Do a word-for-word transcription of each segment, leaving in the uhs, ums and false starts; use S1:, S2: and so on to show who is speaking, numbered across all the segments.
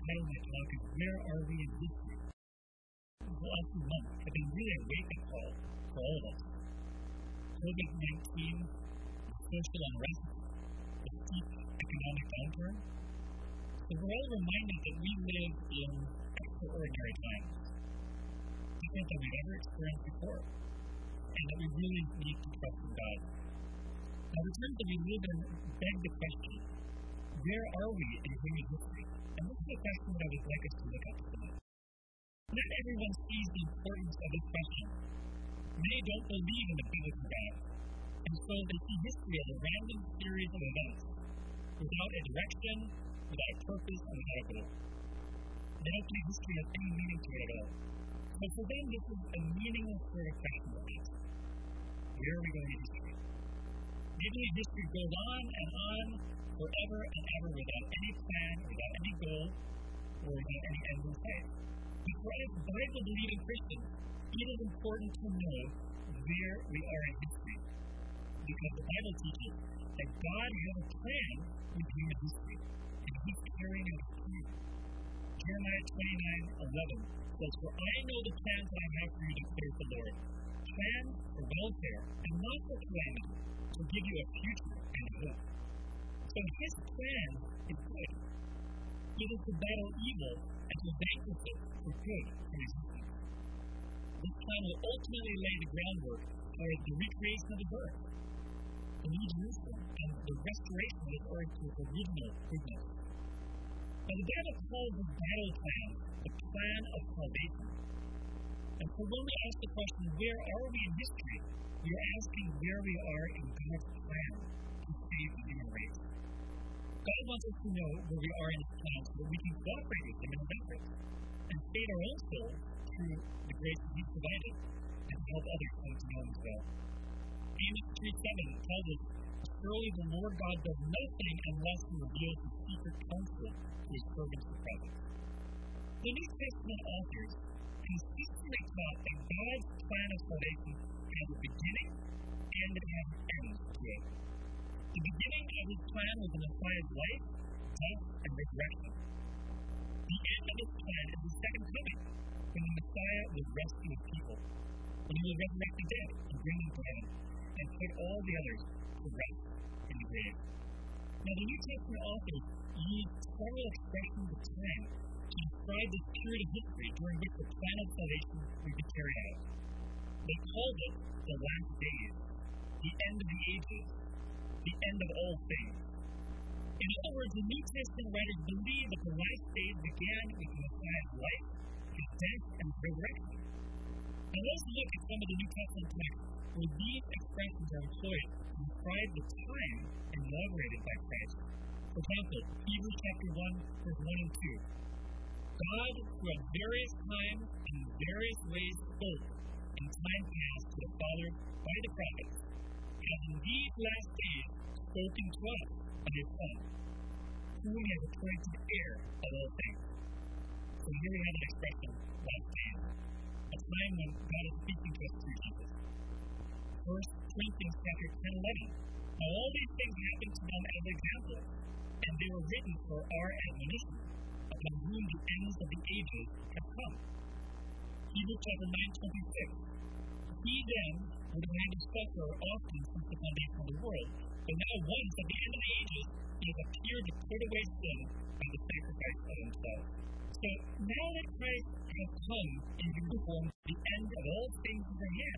S1: title of my talk is Where Are We in History? The last few months have been really a wake-up call for all of us. covid nineteen, social unrest, the steep economic downturn. So we're all reminded that we live in extraordinary times, different than we've ever experienced before, and that we really need to trust in God. Now, the times that we live in beg the question, where are we in human history? And this is a question that I would like us to look at today. Not everyone sees the importance of this question. Many don't believe in the biblical God, and so they see history as a random series of events, without a direction, without a purpose, and without a goal. They don't think history has any meaning to it at all. But for them, this is a meaningless sort of question to ask. Where are we going in history? Maybe history goes on and on forever and ever without any plan, without any goal, or without any end in sight. But for us Bible-believing Christians, it is important to know where we are in history, because the Bible teaches that God has a plan with human history, and He's carrying out His plan. Jeremiah twenty-nine eleven says, "For I know the plans that I have for you, declares the Lord, plans for welfare and not for calamity, to give you a future and a hope." So His plan is good. It is to battle evil and to vanquish it for good from existence. This plan will ultimately lay the groundwork for the recreation of the earth, the New Jerusalem, and the restoration of this earth to its original goodness. Now, the Bible calls this battle plan the plan of salvation. And so when we ask the question, where are we in history, we are asking where we are in God's plan to save the human race. God wants us to know where we are in His plan so that we can cooperate with Him in His efforts and save our own souls through the grace that He's provided and to help others come to know Him as well. Amos three seven tells us, "Surely the Lord God does nothing unless He reveals His secret counsel to His servants the prophets." The New Testament authors consistently taught that God's plan of salvation has a beginning and it has an end to it. The beginning of His plan was the Messiah's life, death, and resurrection. The end of His plan is His second coming, when the Messiah will rescue His people, when He will resurrect the dead and bring them to heaven, and put all the others to rest in the grave. Now, the New Testament authors used several expressions of time to describe this period of history during which the plan of salvation would be carried out. They called it the last days, the end of the ages, the end of all things. In other words, the New Testament writers believe that the last days began with the Messiah's life, His death, and His resurrection. Now let's look at some of the New Testament texts where these expressions are employed to describe the time inaugurated by Christ. For example, Hebrews chapter one, verse one and two. God, who at various times and in various ways spoke in time past to the fathers by the prophets, has in these last days spoken to us by His Son, whom He has appointed heir of all things. So here we have an expression, last days, a time when God is speaking to us through Jesus. First Corinthians chapter ten eleven. Now all these things happened to them as examples, and they were written for our admonition, upon whom the ends of the ages have come. Hebrews chapter nine twenty-six. He then would have had to suffer often since the foundation of the world, but now once at the end of the ages, He has appeared to put away sin by the sacrifice of Himself. So now that Christ has come in uniform, the end of all things is at hand.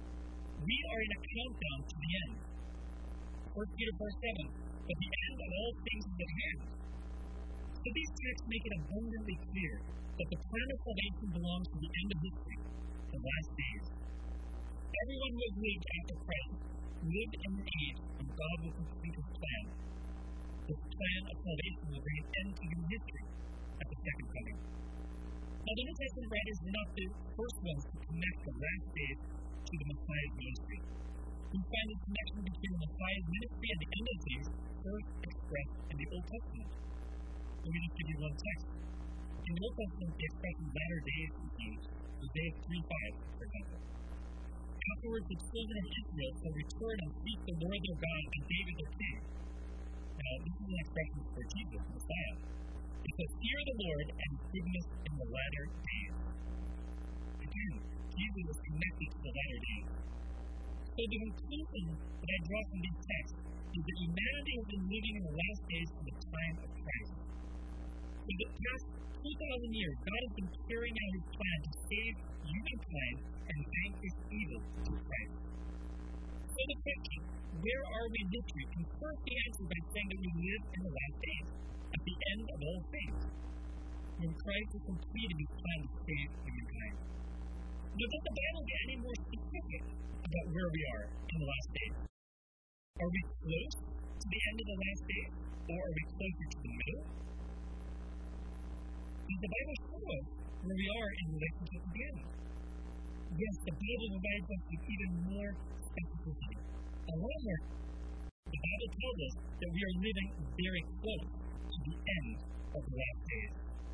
S1: We are in a countdown to the end. First Peter four seven. But the end of all things is at hand. So these texts make it abundantly clear that the plan of salvation belongs to the end of history, the last days. Everyone who has lived after Christ lived in an age when God will complete His plan. This plan of salvation will bring an end to human history at the second coming. Now, the New Testament writers were not the first ones to connect the last days to the Messiah's ministry. We find this connection between the Messiah's ministry and the end of days first expressed in the Old Testament. Let me just give you one text. In the Old Testament, the expression latter days is used. Isaiah three five, for example. Afterwards, the children of Israel shall return and seek the Lord their God and David their king. Now, this is an expression for Jesus, the Messiah. So fear the Lord and goodness in the latter days. Again, Jesus is connected to the latter days. So the conclusion that I draw from these texts is that humanity has been living in the last days from the time of Christ. For the past two thousand years, God has been carrying out his plan to save humankind and vanquish evil through Christ. So the question, where are we in history, can first be answered by saying that we live in the last days, at the end of all things, when Christ has completed his plan to save humankind. Now, does the Bible get any more specific about where we are in the last days? Are we close to the end of the last days, or are we closer to the middle? Does the Bible show us where we are in relationship to the end? Yes, the Bible provides us with even more specificity. And one more, the Bible tells us that we are living very close to the end of the last days.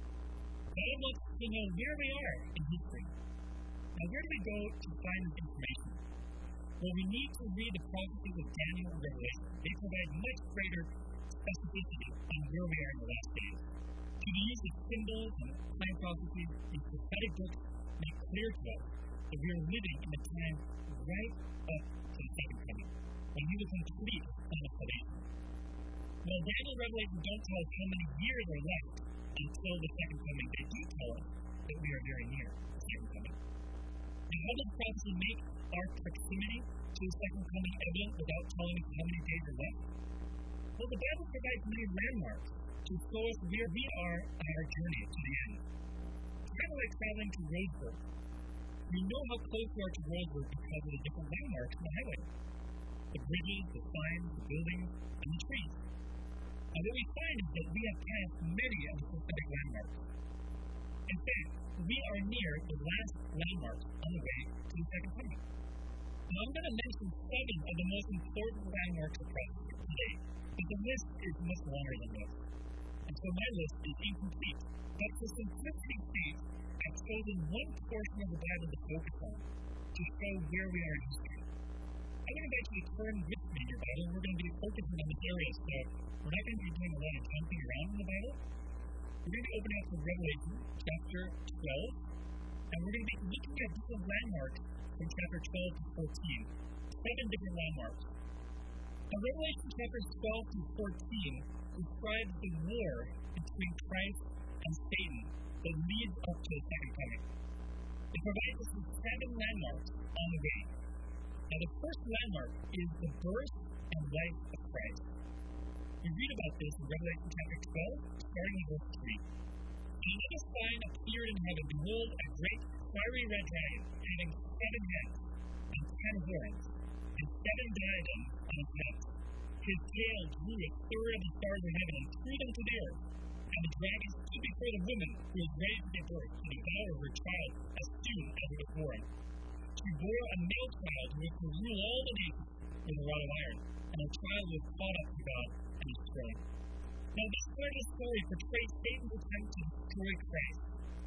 S1: God wants to know where we are in history. Now, where do we go to find this information? Well, we need to read the prophecies of Daniel and Revelation. They provide much greater specificity on where we are in the last days. Through the use of symbols and time prophecies, these prophetic books make clear to us that we are living in a time right up to the second coming, when he will complete his plan of salvation. While Daniel and Revelation don't tell us how many years are left until the second coming, they do tell us that we are very near the second coming. And how does prophecy make our proximity to the second coming evident without telling us how many days are left? Well, the Bible provides many landmarks to show us where we are on our journey to the end. It's kind of like traveling to Roseburg. We know how close we are to Roseburg because of the different landmarks on the highway. The bridges, the signs, the buildings, and the trees. And what we find is that we have passed many of the specific landmarks. In fact, we are near the last landmarks on the way to the second coming. Now, I'm going to mention seven of the most important landmarks of prophecy today, but the list is much longer than this. And so my list is incomplete. But for simplicity's sake, I've chosen one portion of the Bible to focus on to show where we are in history. I'm going to invite you to turn with me in your Bible, and we're going to be focusing on this area, so we're not going to be doing a lot of jumping around in the Bible. We're going to be opening up to Revelation chapter twelve, and we're going to be looking at different landmarks from chapter twelve to fourteen. Seven different landmarks. Now, Revelation chapters twelve to fourteen describes the war between Christ and Satan that leads up to the second coming. It provides us with seven landmarks on the way. Now, the first landmark is the birth and life of Christ. We read about this in Revelation chapter twelve, starting in verse three. And another sign appeared in heaven. Behold, a great fiery red dragon, having seven heads and ten horns, and seven diadems on his heads. His tail drew a third of the stars of heaven and threw them to the earth. And the dragon stood before the woman who was ready to give birth to devour her child as soon as it was born. She bore a male child who was to rule all the nations with a rod of iron, and the child was caught up to God and his throne. Now, this part of the story portrays Satan's attempt to destroy Christ.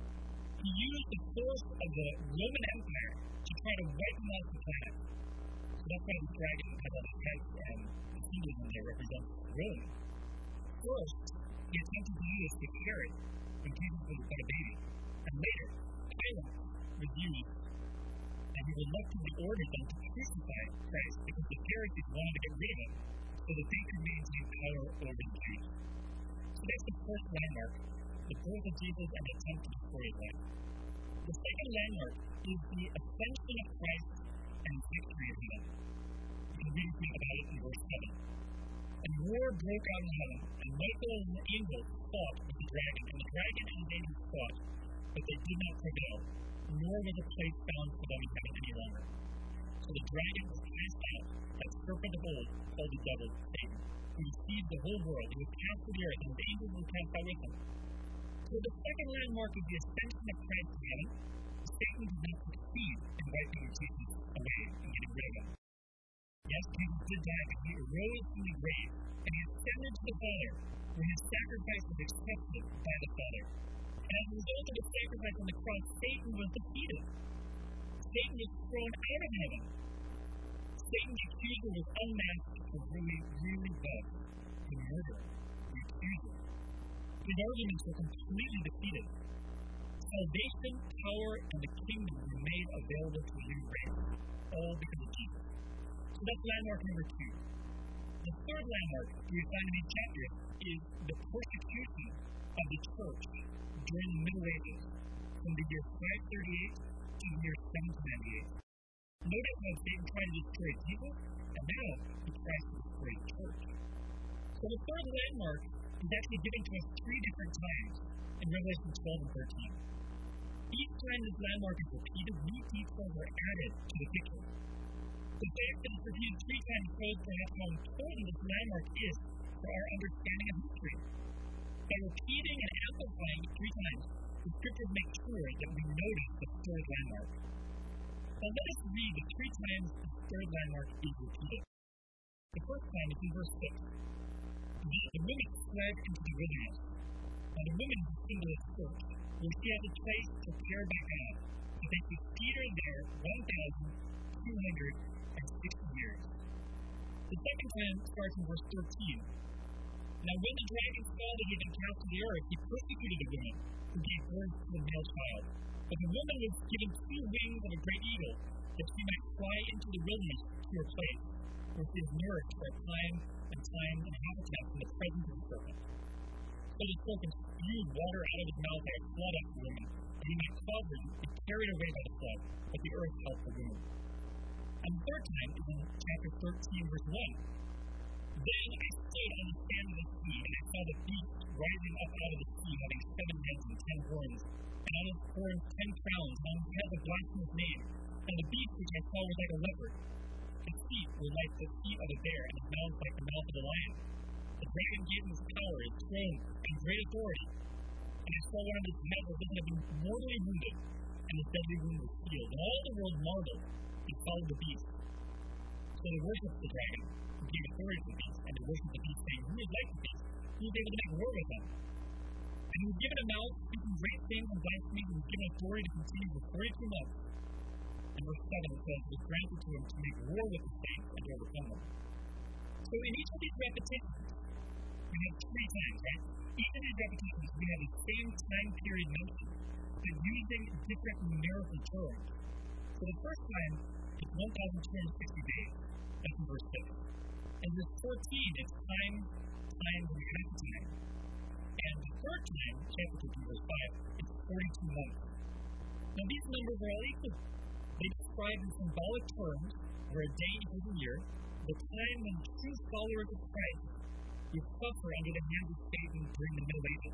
S1: He used the force of the Roman Empire to try to wipe him off the planet. So that's why the dragon has all these heads, and the symbolism there represents Rome. First, he attempted to use the carrot when Jesus was but a baby, and later, Pilate was used, and he reluctantly ordered them to crucify Christ because the Pharisees wanted to get rid of him so that they could maintain power over the Jews. So that's the first landmark, the birth of Jesus and the attempt to destroy his life. The second landmark is the ascension of Christ and his victory of heaven. You can read me about it in verse seven. And war broke out in heaven, and Michael and the angels fought with the dragon, and the dragon and the angels fought, but they did not prevail, nor was a place found for them in heaven any longer. So the dragon was cast out, that serpent of old, called the devil, Satan, who deceived the whole world. He was cast to the earth, and the angels were cast out with him. So the second landmark is the ascension of Christ to heaven. Satan did not succeed in wiping Jesus away and getting rid of him. Yes, Jesus did die, but he arose from the grave, and he ascended to the Father, where his sacrifice was accepted by the Father. And as a result of the sacrifice on the cross, Satan was defeated. Satan was thrown out of heaven. Satan, the accuser, was unmasked for who he really was, the murderer, the accuser. His arguments were completely defeated. Salvation, power, and the kingdom were made available to the human race, all because of Jesus. So that's landmark number two. The third landmark we find in these chapters is the persecution of the church during the Middle Ages, from the year five thirty-eight to the year seven ninety-eight. Notice how Satan tried to destroy Jesus, and now he tries to destroy the church. So the third landmark is actually given to us three different times in Revelation twelve and thirteen. Each time this landmark is repeated, new details are added to the picture. The fact that it's repeated three times shows perhaps how important this landmark is for our understanding of history. By repeating and amplifying it three times, the scriptures make sure that we notice the third landmark. Now let us read the three times the third landmark is repeated. The first time is in verse six. The, the women fled into the wilderness. Now the woman is a symbol of the church, where she has a place prepared by God, that they should feed her there one thousand two hundred sixty years. The second time starts in verse thirteen. Now when the dragon saw that he had been cast to the earth, he persecuted the woman who gave birth to a male child. But the woman was given two wings of a great eagle, that she might fly into the wilderness to her place, where she is nourished for a time and time and habitat from the presence of the serpent. So the serpent spewed water out of his mouth like a flood after the woman, and he might cause her to be carried away by the flood, but the earth helped the woman. And the third time is in chapter thirteen, verse one. Then I stood on the sand of the sea, and I saw the beast rising up out of the sea, having seven heads and ten horns, and on his horns ten crowns, and on his head a blasphemous name. And the beast which I saw was like a leopard. His feet were like the feet of a bear, and his mouth like the mouth of a lion. The dragon gave him his power, his throne, and great authority. And I saw one of his heads as if it had been mortally wounded, and his deadly wound was healed. And all the world marveled and followed the beast. So they worshipped the dragon, who gave authority to the beast, and they worshipped the beast, saying, Who is like the beast? Who is able to make war with him? And he was given a mouth, speaking great things and blasphemies, and was given authority to continue for forty-two months. In verse seven it says, It was granted to him to make war with the saints and to overcome them. So in each of these repetitions, we have three times, right? Each of these repetitions, we have the same time period mentioned, but using different numerical terms. So the first time is one thousand two hundred sixty days. That's in verse six. And verse fourteen is time, time, and half time. And the third time, chapter two, verse five, is forty-two months. Now these numbers are all equal. They describe in symbolic terms, where a day equals a year, the time when true followers of Christ will suffer under the hands of Satan during the Middle Ages.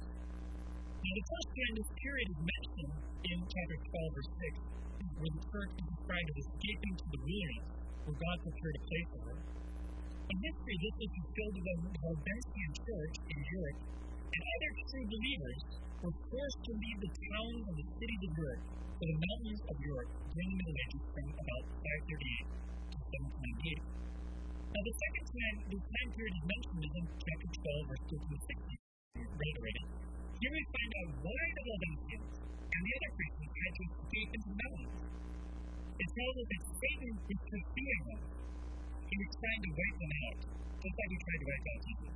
S1: Now the first time this period is mentioned in chapter twelve, verse six, is where the church is described as escaping to the wilderness, where God prepared a place for her. In history, this was fulfilled when the Waldensian church in Europe and other true believers were forced to leave the towns and the cities of Europe for the mountains of Europe during the Middle Ages from about five thirty-eight to seven twenty-eight. Now, the second time this time period is mentioned is in chapter twelve, verse thirteen to sixteen, reiterated. Here we find out why the Waldensians and the other Christians had to escape into the mountains. It tells us that Satan is pursuing them. He was trying to wipe them out, just like he tried to wipe out Jesus.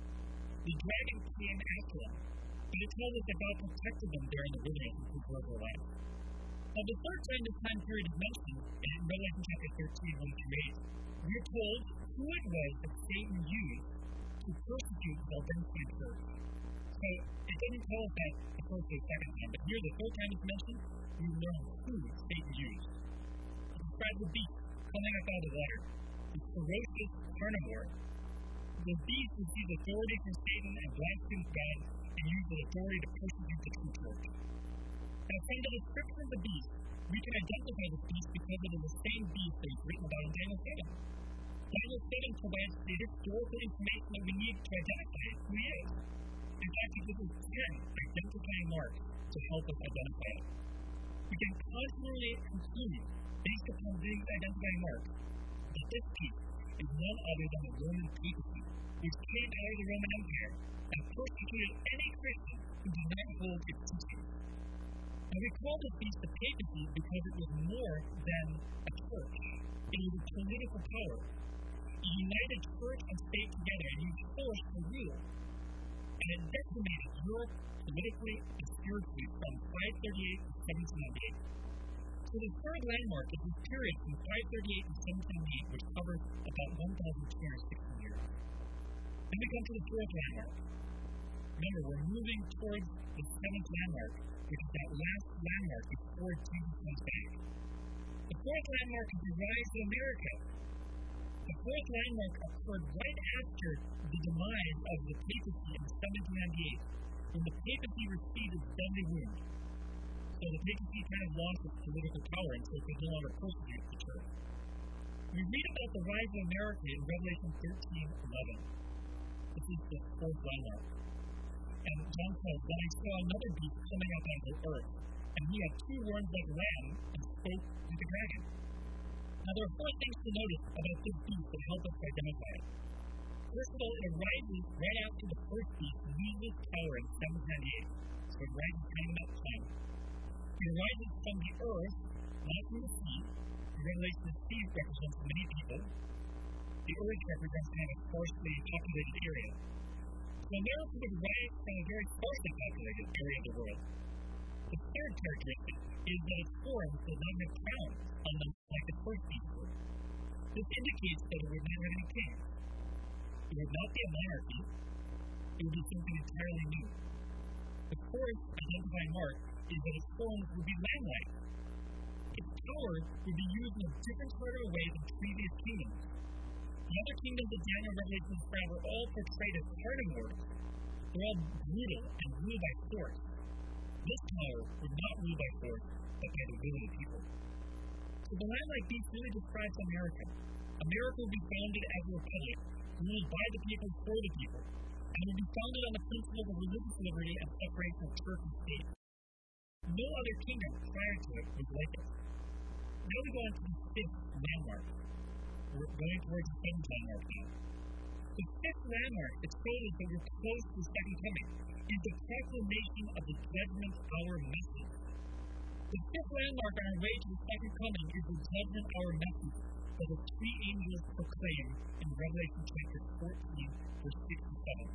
S1: The dragon came after them, but it tells us that God protected them there in the wilderness and preserved their lives. Now, the third time this time period is mentioned in Revelation chapter thirteen, one through eight, we are told who it was that Satan used to persecute the Waldensian church. So, it doesn't tell us that the first or second time, but here the third time it's mentioned, we learn who Satan used. It describes the beast coming up out of the water, the ferocious carnivore. The beast receives authority from Satan and blasphemes God and uses the authority to persecute the true church. Now, from the description of the beast, we can identify this beast because it is the same beast that is written about in Daniel seven. Daniel seven provides the historical information that we need to identify who he is. In fact, it gives us ten identifying marks to help us identify it. We can confidently conclude, based upon these identifying marks, that this beast is none other than the Roman papacy, which came out of the Roman Empire and persecuted any Christian who did not hold its teachings. And we call this beast the papacy because it was more than a church. It was a political power. It united church and state together and used force to rule. and it decimated Europe politically and spiritually from five thirty-eight to seventeen ninety-eight. So the third landmark is this period from five thirty-eight to seventeen ninety-eight, which covers about one thousand two hundred sixty years. Then we come to the fourth landmark. Remember, we're moving towards the seventh landmark, which is that last landmark before Jesus comes back. The fourth landmark is the rise of America. The fourth landmark occurred right after the demise of the papacy in seventeen ninety-eight, when the papacy received its deadly wound. So the papacy kind of lost its political power, and so it could no longer persecute the church. We read about the rise of America in Revelation thirteen eleven. This is the fourth landmark. And John says, "Then I saw another beast coming up out of the earth, and he had two horns like a lamb, and spoke like a dragon." Now, there are four things to notice about this beast that help us identify it. First of all, it arises right after the first beast loses power in seventeen ninety-eight. So it rises kind of that time. It arises from the earth, not from the sea. In Revelation, the sea represents many people. The earth represents kind of a sparsely populated area. So America would rise from a very sparsely populated area of the world. The third characteristic is that its horns does not have crowns, unlike the first beast would. This indicates that it would not have any kings. It would not be a monarchy. It would be something entirely new. The fourth identifying mark is that its horns would be lamb-like. Its power would be used in a different sort of a way than previous kingdoms. The other kingdoms that Daniel and Revelation describe were all portrayed as carnivores. They're all brutal and ruled by force. This power would not rule by force, but by the will of the people. So the lamb-like beast really describes America. America will be founded as a republic, ruled by the people for the people, and will be founded on the principles of religious liberty and separation of church and state. No other kingdom prior to it was like it. Now we go on to the fifth landmark. We're going towards the seventh landmark now. The fifth landmark that shows us that we're close to the second coming is the proclamation of the judgment hour message. The fifth landmark on our way to the second coming is the judgment hour message that the three angels proclaim in Revelation chapter fourteen, verse six to seven.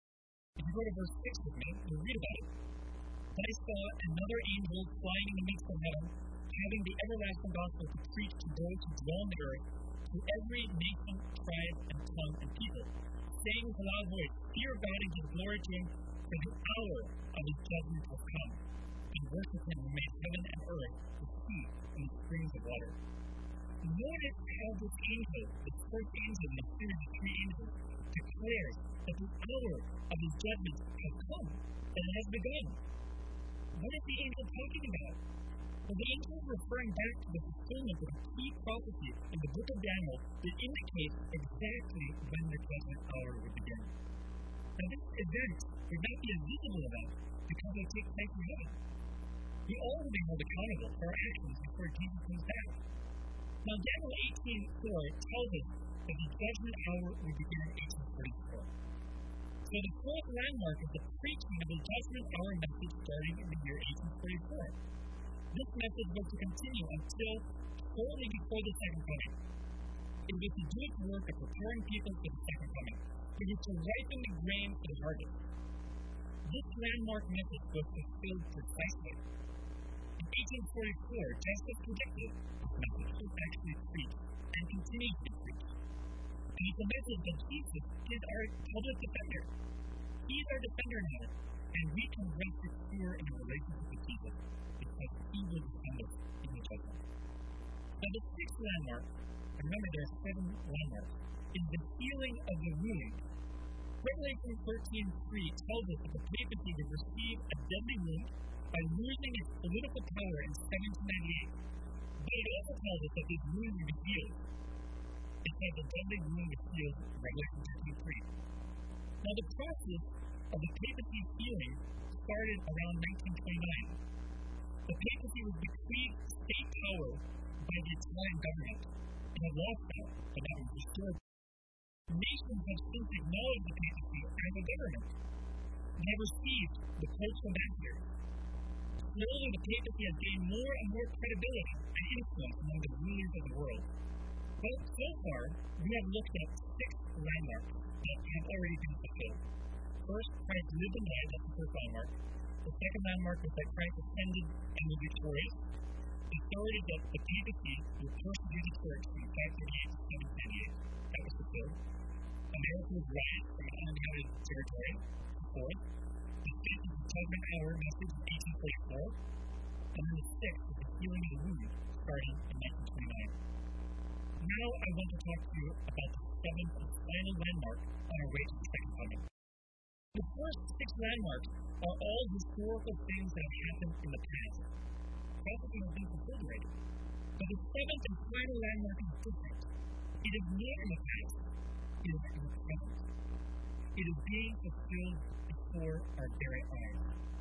S1: If you go to verse six with me, you'll read about it. "Then I saw another angel flying in the midst of heaven, having the everlasting gospel to preach to those who dwell on the earth, to every nation, tribe, and tongue, and people, saying with a loud voice, Fear God and give glory to him, for the hour of his judgment has come, and worship him who made heaven and earth, the sea, and the springs of water." Notice how this angel, this first angel in the series of three angels, declares that the hour of his judgment has come, and it has begun. What is the angel talking about? Well, the angel is referring back to the fulfillment of a key prophecy in the book of Daniel that indicates exactly when the judgment hour would begin. Now, this event would not be a visible event because it takes place in heaven. We all will be held accountable for our actions before Jesus comes back. Now, Daniel eighteen four tells us that the judgment hour would begin in eighteen forty-four. So the fourth landmark is the preaching of the judgment hour message starting in the year eighteen forty-four. This message was to continue until shortly before the second coming. It was to do its work of preparing people for the second coming. It was to ripen the grain for the harvest. This landmark message was fulfilled precisely. In eighteen forty-four, just as predicted, this message was actually preached and continues to be preached. And it's a message that Jesus is our public defender. He's our defender now, and we can rest secure in a relationship with Jesus because he will defend us in the judgment. Now, the sixth landmark, and remember there are seven landmarks, is the healing of the wound. Revelation thirteen three tells us that the papacy would receive a deadly wound by losing its political power in seventeen ninety-eight. But it also tells us that this wound would be healed. It says the deadly wound was healed in Revelation thirteen three. Now, the process of the papacy's healing started around nineteen twenty-nine. The papacy was bequeathed state power by the Italian government, and had lost that, but that was restored. Nations have since acknowledged the papacy as a government. They have received the Pope's ambassador. Slowly, the papacy has gained more and more credibility and influence among the rulers of the world. But so far, we have looked at six landmarks that have already been fulfilled. First, Christ lived and died. That's the first landmark. The second landmark was that Christ ascended and was victorious. The third is that the papacy would persecute the church from five thirty-eight to seven ninety-eight. That was fulfilled. America was raised from an uninhabited territory. Fourth, the fifth is the Tubman Hour message in eighteen forty-four. And then the sixth is the healing of the wound starting in nineteen twenty-nine. Now I want to talk to you about the seventh and final landmark on our way to the second coming. The first six landmarks are all historical things that have happened in the past. Prophecy has been fulfilled already. But the seventh and final landmark is different. It is not in the past. It is in the present. It is being fulfilled before our very eyes.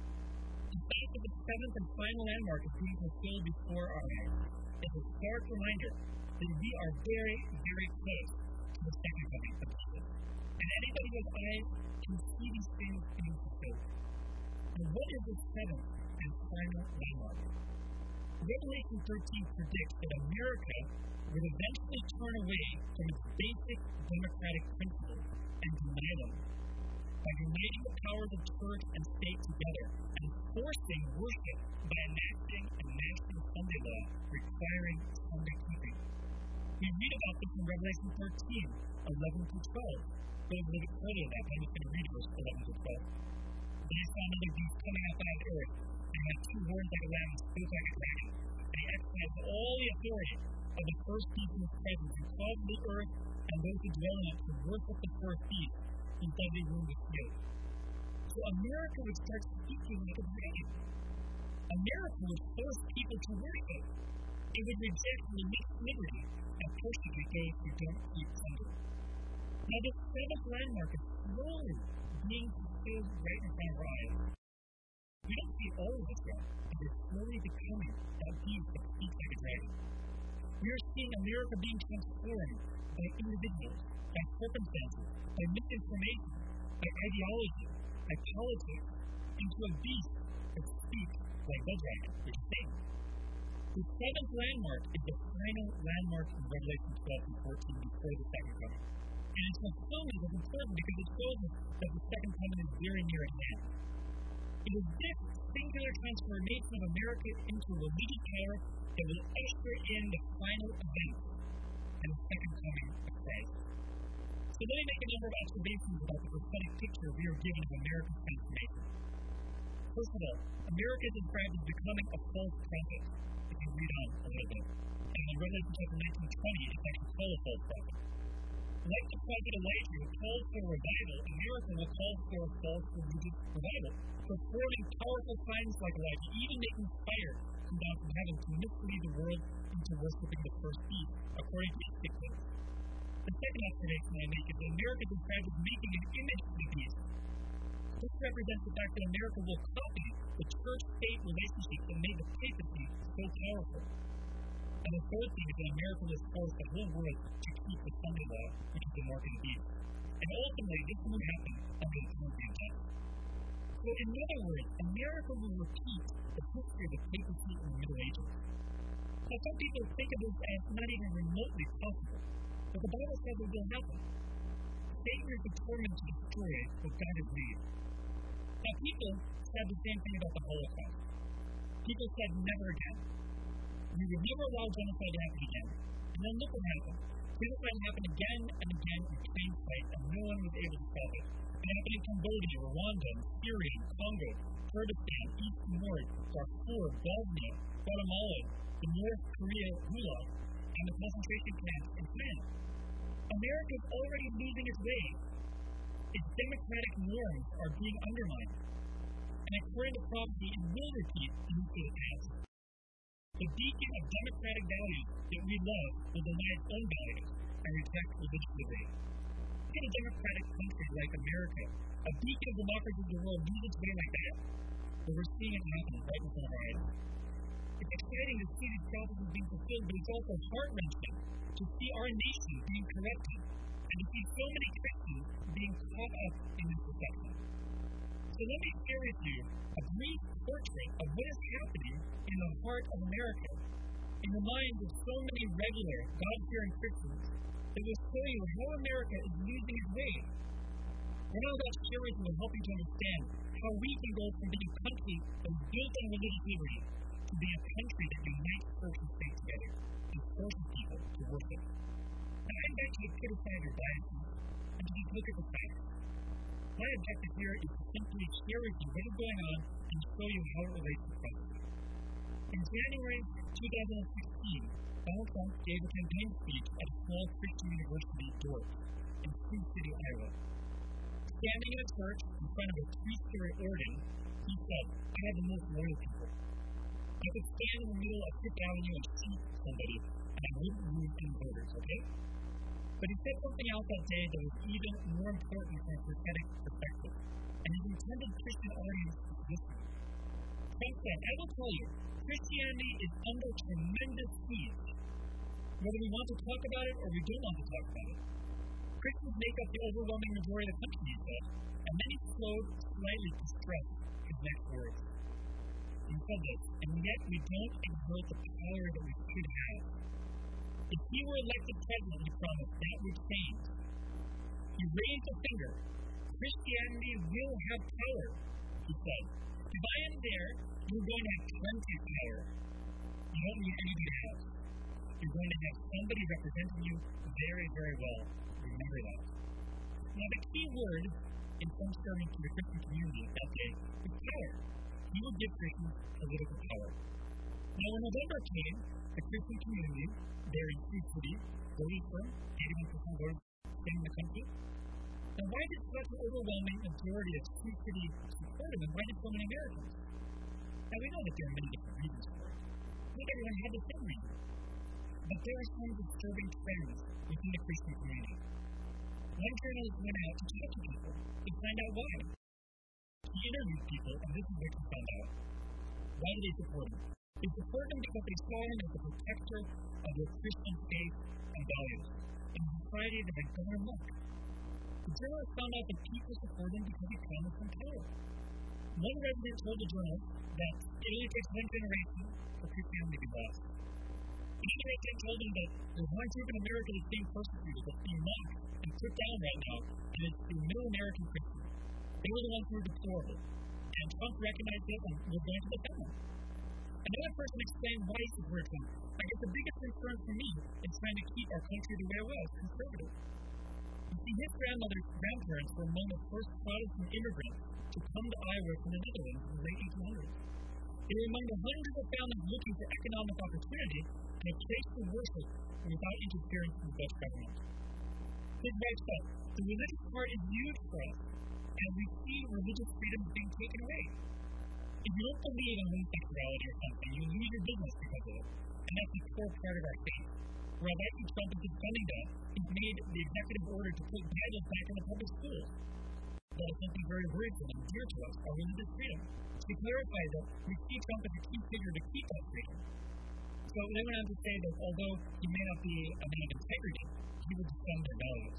S1: The fact that the seventh and final landmark is being fulfilled before our eyes is a stark reminder that we are very, very close to the second coming of Jesus. And anybody with eyes can see these things being fulfilled. And what is the seventh and final landmark? Revelation thirteen predicts that America would eventually turn away from its basic democratic principles and deny them by uniting the powers of church and state together and forcing worship by enacting a national Sunday law requiring Sunday keeping. We read about this in Revelation thirteen, eleven through twelve. Go a little bit further than that, but I'm just going to read verse eleven through twelve. Then I saw another beast coming up out of the earth, and he had two horns like a lamb and spoke like a dragon. And he exercised all the authority of the first beast in his presence, and caused the earth and those who dwell in it to worship the first beast, whose deadly wound was healed. So America would start speaking like a dragon. America would force people to worship. It would reject religious liberty and persecute those who don't keep Sunday. Now, this seventh landmark is slowly being fulfilled right in front of our eyes. We don't see all of this yet, but it's slowly becoming that beast that speaks like a dragon. We are seeing America being transformed by individuals, by circumstances, by misinformation, by ideology, by politics, into a beast that speaks like the dragon, which is Satan. The seventh landmark is the final landmark in Revelation twelve and fourteen before the second coming. And its fulfillment is important because it shows us that the second coming is very near at hand. It is this singular transformation of America into a religious power that will usher in the final event and the second coming of Christ. So let me make a number of observations about the prophetic picture we are given of America's transformation. First of all, America is described as becoming a false prophet, if you read on a little bit. And in Revelation chapter nineteen twenty, it's actually called a false prophet. Like the prophet Elijah who called for revival, America will call for a false religious revival, performing powerful signs like Elijah, even making fire come down from heaven to mislead the world into worshiping the first beast, according to its dictates. The second observation I make is that America is described as making an image of the beast. This represents the fact that America will copy the church-state relationship that made the papacy so powerful. And the third thing is that America will force the whole world to keep the Sunday law, which is the mark of the beast. And ultimately, this won't happen under the Corinthian text. So in other words, America will repeat the history of the papacy in the Middle Ages. Now, some people think of this as not even remotely possible, but the Bible says it will happen. Satan is determined to destroy what God has made. Now, people said the same thing about the Holocaust. People said, never again. We would never allow genocide to happen again. And then look what happened. Genocide happened again and again in plain sight, and no one was able to stop it. It happened in Cambodia, Rwanda, Syria, Congo, Kurdistan, East Timor, Darfur, Bosnia, Guatemala, the North Korea Gulag, and the concentration camps in China. America is already losing its way. Its democratic norms are being undermined. And according to prophecy, it will repeat the history of the past. The beacon of democratic values that we love will deny its own values and reject religious liberty. Look at a democratic country like America. A beacon of democracy in the world loses its way like that. But we're seeing it happen right in front of our eyes. It's exciting to see these prophecies being fulfilled, but it's also heart-wrenching to see our nation being corrupted and to see so many Christians being caught up in this deception. So let me share with you a brief portrait of what is happening in the heart of America, in the minds of so many regular, God-fearing Christians, that will show you how America is losing its way. We're not about sharing and helping to understand how we can go from being a country that is built on religious liberty to being a country that unites church and state together and forces people to worship. And I invite you to put aside your biases and to just look at the facts. My objective here is to simply share with you what is going on and show you how it relates to Christ. In January twenty sixteen, Donald Trump gave a campaign speech at a small Christian university dorm in Sioux City, Iowa. Standing in a church in front of a three-story organ, he said, "I have the most loyal people. I could stand in the middle of Fifth Avenue and shoot somebody, and I wouldn't lose any voters, okay?" But he said something else that day that was even more important from a prophetic perspective, and his intended Christian audience was listening. Trump said, "I will tell you, Christianity is under tremendous siege, whether we want to talk about it or we don't want to talk about it. Christians make up the overwhelming majority of the country," he said, and then he slowed slightly to stress his next words. He said this, "And yet we don't exert the power that we should have. If he were elected president, he promised, that would change." He raised a finger. "Christianity will have power," he said. "If I am there, you're going to have plenty of power. You don't need anybody else. You're going to have somebody representing you very, very well. Remember that." Now, the key word in Trump's sermon to the Christian community that day was power. He would give Christians political power. Now, when November came, the Christian community there in Sioux City voted for him, eighty-one percent voted in the country. Now, why did such an overwhelming majority of Sioux City support him, and why did so many Americans? Now, we know that there are many different reasons for it. Not everyone had the same reason. But there are some disturbing trends within the Christian community. One journalist went out to talk to people to find out why. He interviewed people, and this is what he found out. Why did they support him? They supported him because they saw him as the protector of their Christian faith and values in a society that had gone amok. The journalist found out that people supported him because he promised them power. One resident told the journalist that it only takes one generation for Christianity to be lost. Another resident told him that there's one group in America that's being persecuted, that's being mocked and put down right now, and it's the middle American Christians. They were the ones who were deplorable. And Trump recognized it and was going to defend them. Another person explained why he supported Trump. "I guess the biggest concern for me is trying to keep our country the way it was, conservative." You see, his grandmother's grandparents were among the first Protestant immigrants to come to Iowa from the Netherlands in the late eighteen hundreds. They were among the hundreds of families looking for economic opportunity and a place to worship without interference from the Dutch government. His wife said, "The religious part is huge for us, and we see religious freedom being taken away. If you don't believe in homosexuality or something, you lose your business because of it, and that's a core part of our faith. Whereas I think Trump is defending that. He's made the executive order to put Bibles back in the public schools. That is something very worrisome and dear to us, our religious freedom. She clarified that we see Trump as a key figure to keep that freedom." So they went on to say that although he may not be a man of integrity, he would defend their values.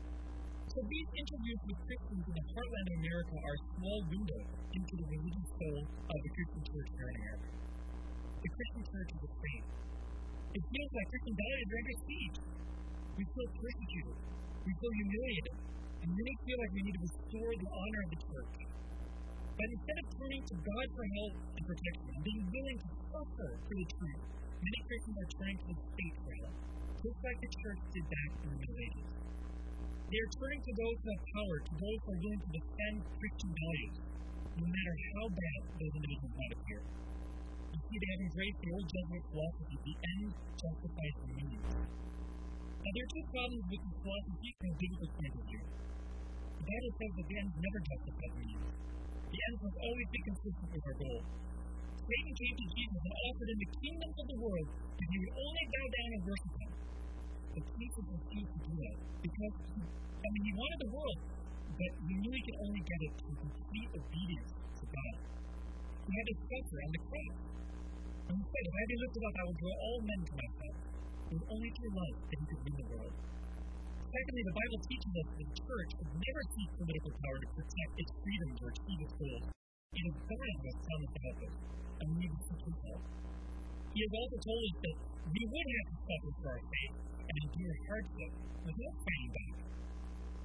S1: So these interviews with Christians in the heartland of America are a small window into the religious soul of the Christian church here in America. The Christian church is afraid. It feels like Christian values are under siege. We feel persecuted. We feel humiliated. And many feel like we need to restore the honor of the church. But instead of turning to God for help and protection, and being willing to suffer for the truth, many Christians are turning to the state for help, just like the church did back in the Middle Ages. They are turning to those who have power, to those who are willing to defend Christian values, no matter how bad those individuals might appear. You see, they have embraced the old Jesuit philosophy, the end justifies the means. Now, there are two problems with this philosophy from a biblical point of view. The Bible says that the ends never justify the means. The ends must always be consistent with our goal. Satan came to Jesus and offered him the kingdoms of the world if he would only bow down and worship him. But Jesus refused to do that because, I mean, he wanted the world, but he knew he could only get it through complete obedience to God. He had to suffer on the cross. And he said, "If I be lifted up, I will draw all men to myself." It was only through love that he could win the world. Secondly, the Bible teaches us that the church should never seek political power to protect its freedoms or achieve its goals. It is God who has promised to help us, and we need to seek his help. He has also told us that we would have to suffer for our faith and endure hardship without fighting back.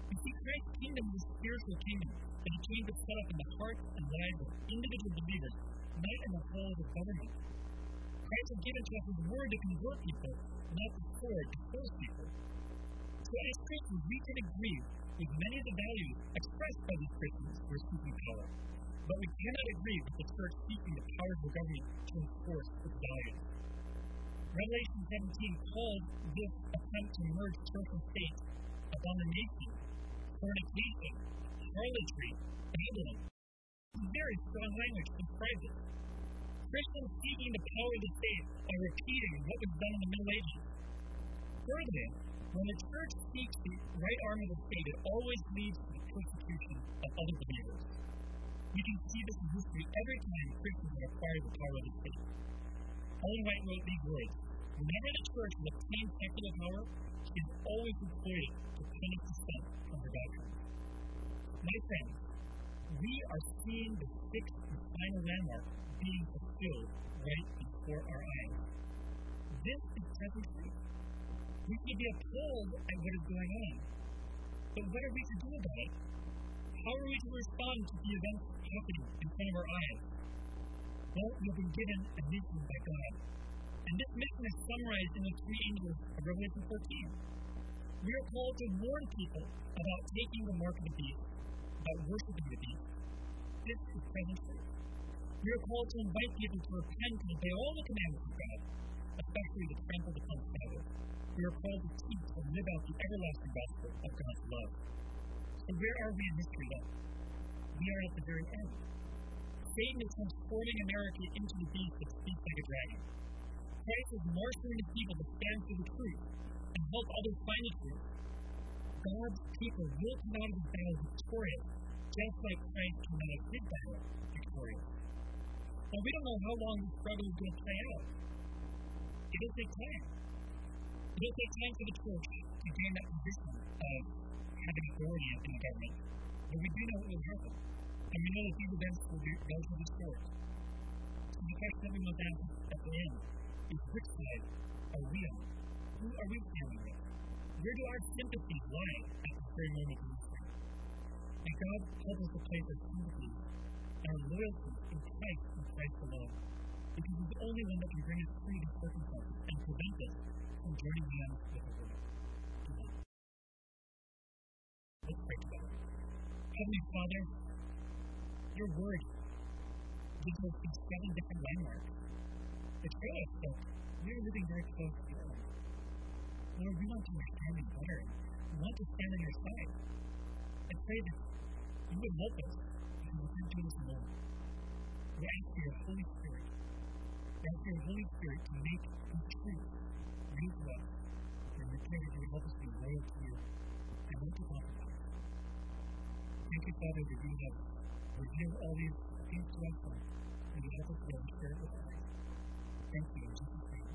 S1: You see, Christ's kingdom is a spiritual kingdom that he came to set up in the hearts and lives of individual believers, not in the whole of the government. Christ has given to us his word to convert people, not the sword to force people. So as Christians, we can agree with many of the values expressed by these Christians who are seeking power. But we cannot agree with the church seeking the power of the government to enforce its values. Revelation seventeen calls this attempt to merge church and state abomination, fornication, harlotry, Babylon. Very strong language describes it. Christians seeking the power of the state are repeating what was done in the Middle Ages. Further, when the church seeks the right arm of the state, it always leads to the persecution of other believers. You can see this in history every time Christians have acquired the power of the state. Ellen White wrote these words: whenever the church has obtained secular power, she is always employed to punish dissent from her doctrine. My friends, we are seeing the sixth and final landmark being fulfilled right before our eyes. This is present truth. We can be appalled at what is going on. But what are we to do about it? How are we to respond to the events happening in front of our eyes? Well, we've been given a mission by God. And this mission is summarized in the three angels of Revelation fourteen. We are called to warn people about taking the mark of the beast, about worshiping the beast. This is present truth. We are called to invite people to repent and obey all the commandments of God, especially the trampled upon Sabbath. We are called to teach and live out the everlasting gospel of God's love. So where are we in history then? We are at the very end. Satan is transforming America into the beast that speaks like a dragon. Christ is marshaling his people to stand for the truth and help others find the truth. God's people will come out of this battle victorious, just like Christ came out of his battle victorious. Now, we don't know how long this struggle is going to play out. It will take time. It will take time for the church to gain that position of having authority in the government. But we do know it will happen. And we know that these events will be relatively short. So the question that we must ask at the end is, which side are we on? Who are we standing with? Where do our sympathies lie at this very moment in history? May God help us to place our sympathies and our loyalty in Christ and Christ alone, because he's the only one that can bring us through these circumstances and prevent us from joining hands with the Lord. Let's pray together. Heavenly Father, your word gives us these seven different landmarks that show us that we are living very close to you. Lord, we want to understand you better. We want to stand on your side. I pray that you would help us as we come to this moment. We ask for your Holy Spirit. We ask for your Holy Spirit to make the truth real to us. And we pray that you would help us to be loyal to you and not to compromise. Thank you, Father, that you have revealed all these things to us, and you help us to be able to share it with others. Thank you in Jesus' name.